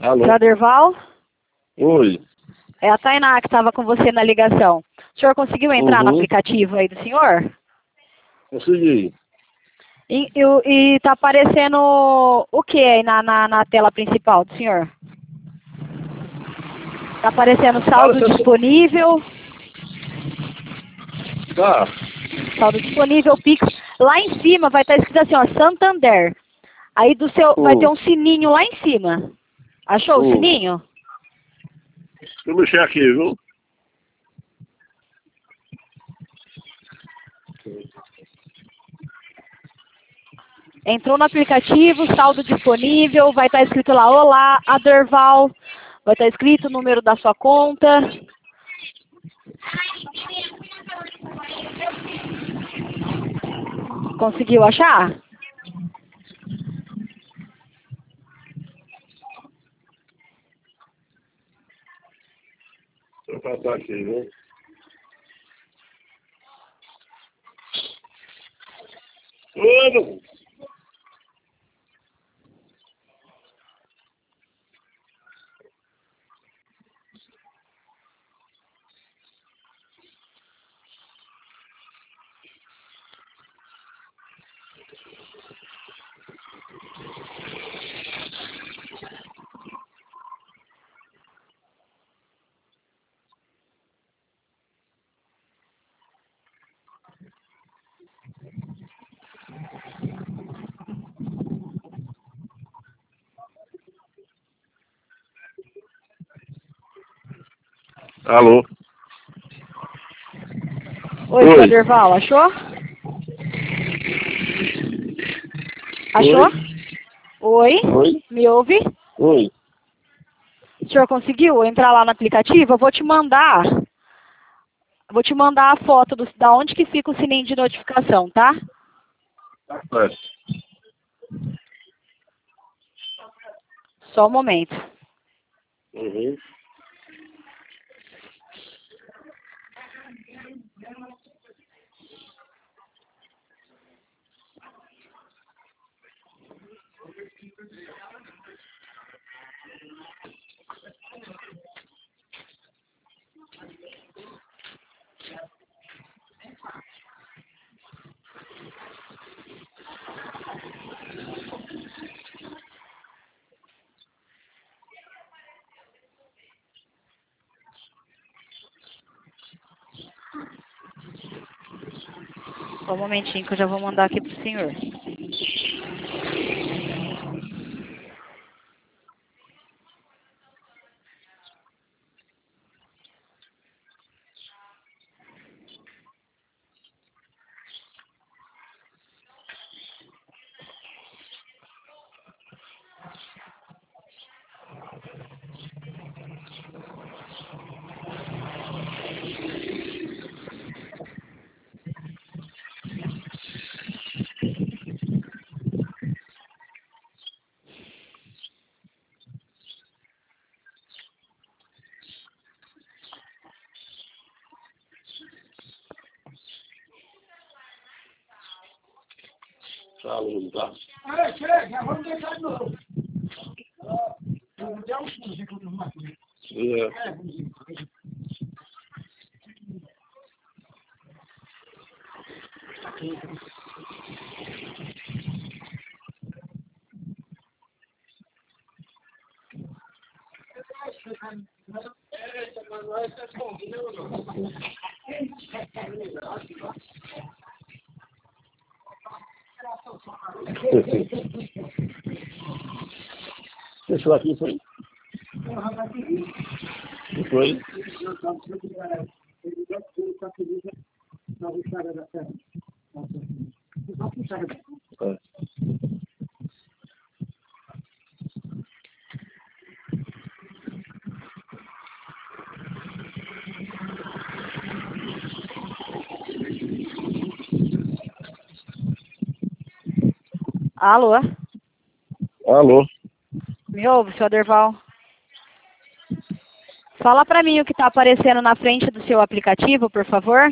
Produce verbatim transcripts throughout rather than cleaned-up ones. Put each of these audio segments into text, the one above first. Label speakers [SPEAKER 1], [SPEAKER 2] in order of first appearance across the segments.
[SPEAKER 1] Alô?
[SPEAKER 2] Seu Aderval?
[SPEAKER 1] Oi.
[SPEAKER 2] É a Tainá que estava com você na ligação. O senhor conseguiu entrar no
[SPEAKER 1] Uhum.
[SPEAKER 2] aplicativo aí do senhor?
[SPEAKER 1] Consegui.
[SPEAKER 2] E, e, e tá aparecendo o que aí na, na, na tela principal do senhor? Tá aparecendo saldo
[SPEAKER 1] Aparecendo-
[SPEAKER 2] disponível,
[SPEAKER 1] Tá.
[SPEAKER 2] saldo disponível, Pix. Lá em cima vai estar escrito assim, ó, Santander. Aí do seu, vai ter
[SPEAKER 1] Hum.
[SPEAKER 2] um sininho lá em cima. Achou o
[SPEAKER 1] Hum.
[SPEAKER 2] sininho?
[SPEAKER 1] Deixa eu mexer aqui, viu?
[SPEAKER 2] Entrou no aplicativo, saldo disponível, vai estar escrito lá, olá, Aderval, vai estar escrito o número da sua conta. Conseguiu achar?
[SPEAKER 1] Deixa eu passar aqui, viu? Tudo. Alô?
[SPEAKER 2] Oi,
[SPEAKER 1] Oi.
[SPEAKER 2] seu Aderval, achou? Achou? Oi?
[SPEAKER 1] Oi?
[SPEAKER 2] Me ouve?
[SPEAKER 1] Oi.
[SPEAKER 2] O senhor conseguiu entrar lá no aplicativo? Eu vou te mandar. Vou te mandar a foto do, da onde que fica o sininho de notificação, tá?
[SPEAKER 1] Tá certo.
[SPEAKER 2] Só um momento.
[SPEAKER 1] Uhum.
[SPEAKER 2] Só um momentinho que eu já vou mandar aqui pro senhor.
[SPEAKER 1] Tá, Lu, tá.
[SPEAKER 3] É, chega, vamos deixar de novo. Deu um fundo aqui no mato.
[SPEAKER 1] É.
[SPEAKER 3] É,
[SPEAKER 1] Fechou aqui, foi? Foi? É.
[SPEAKER 2] Alô?
[SPEAKER 1] Alô?
[SPEAKER 2] Me ouve, seu Aderval? Fala pra mim o que tá aparecendo na frente do seu aplicativo, por favor.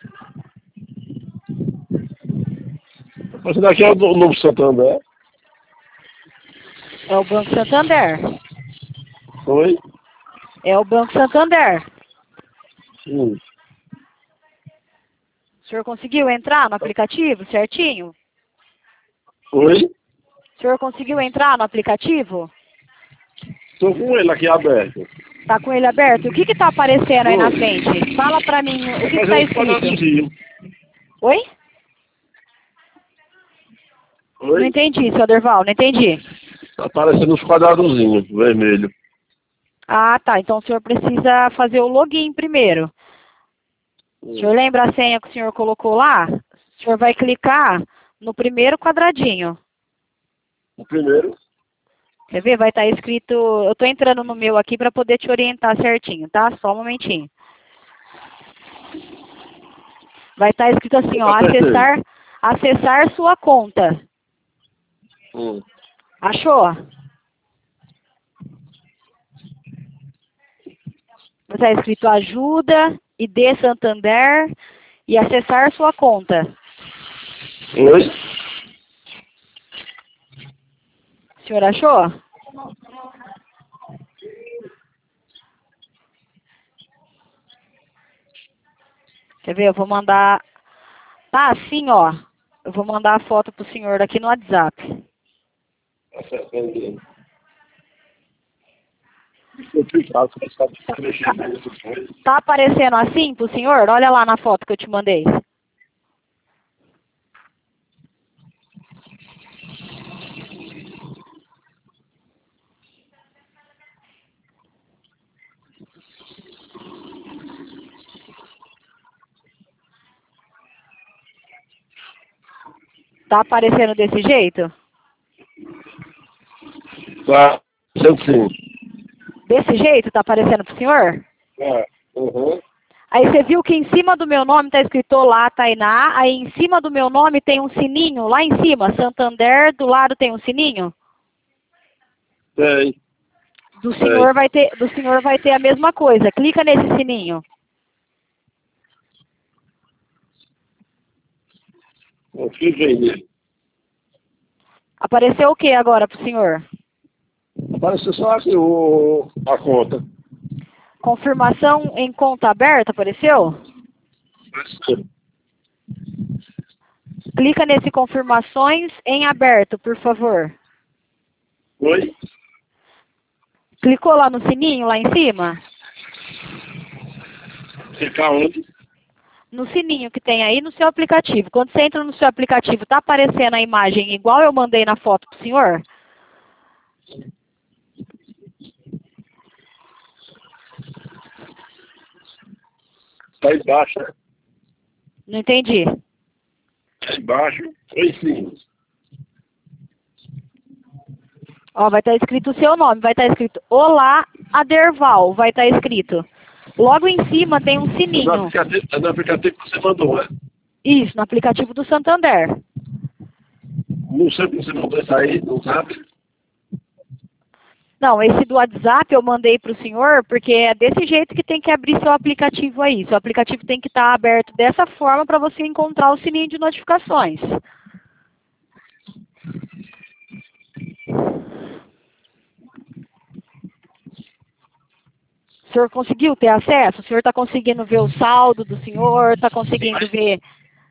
[SPEAKER 1] Esse daqui é o do Novo Santander.
[SPEAKER 2] É o Banco Santander.
[SPEAKER 1] Oi?
[SPEAKER 2] É o Banco Santander.
[SPEAKER 1] Hum.
[SPEAKER 2] O senhor conseguiu entrar no aplicativo certinho?
[SPEAKER 1] Oi?
[SPEAKER 2] O senhor conseguiu entrar no aplicativo?
[SPEAKER 1] Tô com ele aqui aberto.
[SPEAKER 2] Tá com ele aberto? O que que tá aparecendo aí na
[SPEAKER 1] Oi.
[SPEAKER 2] frente? Fala pra mim o que que
[SPEAKER 1] Mas
[SPEAKER 2] tá
[SPEAKER 1] eu
[SPEAKER 2] escrito.
[SPEAKER 1] quadradinho.
[SPEAKER 2] Oi? Não
[SPEAKER 1] Oi?
[SPEAKER 2] entendi, seu Derval, não entendi.
[SPEAKER 1] Tá aparecendo uns quadradozinhos, vermelho.
[SPEAKER 2] Ah, tá. Então o senhor precisa fazer o login primeiro. O
[SPEAKER 1] Hum.
[SPEAKER 2] senhor lembra a senha que o senhor colocou lá? O senhor vai clicar no primeiro quadradinho.
[SPEAKER 1] O primeiro.
[SPEAKER 2] Quer ver? Vai estar escrito... Eu estou entrando no meu aqui para poder te orientar certinho, tá? Só um momentinho. Vai estar escrito assim, ó, acessar, acessar sua conta.
[SPEAKER 1] Hum.
[SPEAKER 2] Achou? Vai estar escrito ajuda, I D Santander e acessar sua conta.
[SPEAKER 1] Oi?
[SPEAKER 2] O senhor achou? Quer ver? Eu vou mandar... Tá assim, ó. Eu vou mandar a foto pro senhor aqui no WhatsApp. Tá aparecendo assim pro senhor? Olha lá na foto que eu te mandei. Tá aparecendo desse jeito?
[SPEAKER 1] Tá, sendo sim.
[SPEAKER 2] Desse jeito tá aparecendo pro senhor?
[SPEAKER 1] É. Uhum.
[SPEAKER 2] Aí você viu que em cima do meu nome tá escrito Olá, Tainá. Aí em cima do meu nome tem um sininho, lá em cima, Santander, do lado tem um sininho.
[SPEAKER 1] Tem.
[SPEAKER 2] Do senhor vai ter, do senhor vai ter a mesma coisa. Clica nesse sininho.
[SPEAKER 1] Eu cliquei nele.
[SPEAKER 2] Apareceu o que agora pro senhor?
[SPEAKER 1] Apareceu só aqui o, a conta.
[SPEAKER 2] Confirmação em conta aberta, apareceu?
[SPEAKER 1] Apareceu.
[SPEAKER 2] Clica nesse confirmações em aberto, por favor.
[SPEAKER 1] Oi?
[SPEAKER 2] Clicou lá no sininho, lá em cima?
[SPEAKER 1] Ficar onde?
[SPEAKER 2] No sininho que tem aí no seu aplicativo. Quando você entra no seu aplicativo, tá aparecendo a imagem igual eu mandei na foto pro senhor?
[SPEAKER 1] Tá embaixo, né?
[SPEAKER 2] Não entendi.
[SPEAKER 1] Tá embaixo. Oi, sim.
[SPEAKER 2] Ó, vai estar escrito o seu nome, vai estar escrito Olá, Aderval, vai estar escrito. Logo em cima tem um
[SPEAKER 1] No
[SPEAKER 2] sininho.
[SPEAKER 1] aplicativo, é no aplicativo que você mandou, né?
[SPEAKER 2] Isso, no aplicativo do Santander.
[SPEAKER 1] Não sei porque você mandou isso aí, não sabe?
[SPEAKER 2] Não, esse do WhatsApp eu mandei para o senhor, porque é desse jeito que tem que abrir seu aplicativo aí. Seu aplicativo tem que estar aberto dessa forma para você encontrar o sininho de notificações. O senhor conseguiu ter acesso? O senhor está conseguindo ver o saldo do senhor? Está conseguindo ver...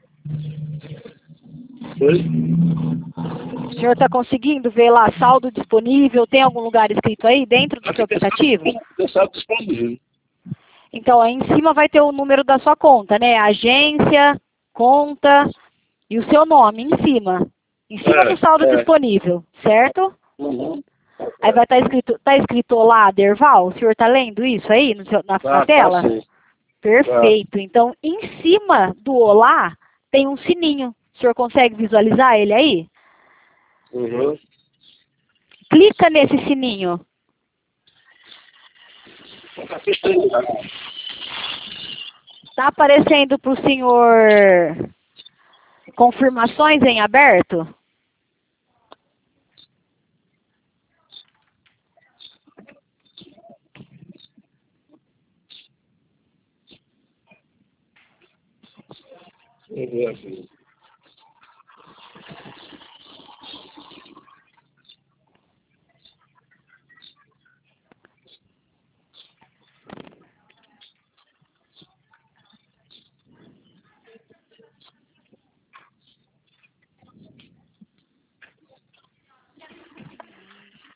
[SPEAKER 1] Oi?
[SPEAKER 2] O senhor está conseguindo ver lá saldo disponível? Tem algum lugar escrito aí dentro do seu aplicativo?
[SPEAKER 1] Está disponível.
[SPEAKER 2] Então, aí em cima vai ter o número da sua conta, né? Agência, conta e o seu nome em cima. Em cima
[SPEAKER 1] É,
[SPEAKER 2] do saldo
[SPEAKER 1] é.
[SPEAKER 2] disponível, certo?
[SPEAKER 1] Uhum.
[SPEAKER 2] Aí vai estar escrito, tá escrito Olá, Derval? O senhor está lendo isso aí no seu, na, na
[SPEAKER 1] Tá,
[SPEAKER 2] tela?
[SPEAKER 1] tá sim.
[SPEAKER 2] Perfeito. Então, em cima do Olá tem um sininho. O senhor consegue visualizar ele aí?
[SPEAKER 1] Uhum.
[SPEAKER 2] Clica nesse sininho.
[SPEAKER 1] Tá assistindo, tá?
[SPEAKER 2] Está aparecendo para o senhor confirmações em aberto?
[SPEAKER 1] Uhum.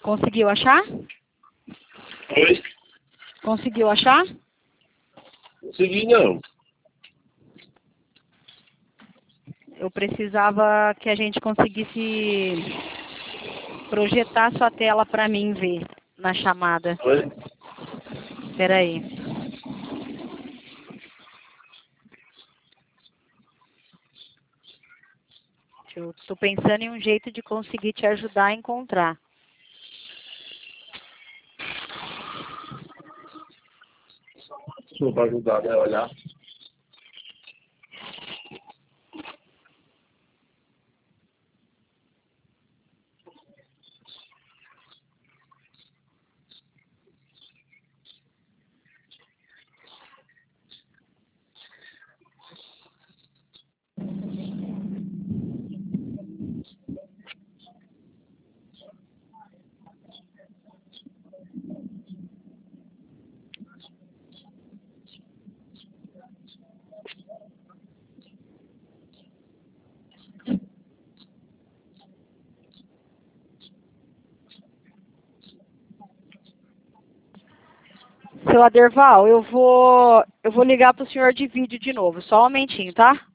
[SPEAKER 2] Conseguiu achar?
[SPEAKER 1] Oi?
[SPEAKER 2] Conseguiu achar?
[SPEAKER 1] Consegui não.
[SPEAKER 2] Eu precisava que a gente conseguisse projetar sua tela para mim ver na chamada.
[SPEAKER 1] Oi?
[SPEAKER 2] Espera aí. Eu estou pensando em um jeito de conseguir te ajudar a encontrar.
[SPEAKER 1] Só para ajudar, né? Olhar.
[SPEAKER 2] Seu Aderval, eu vou, eu vou ligar para o senhor de vídeo de novo. Só um momentinho, tá?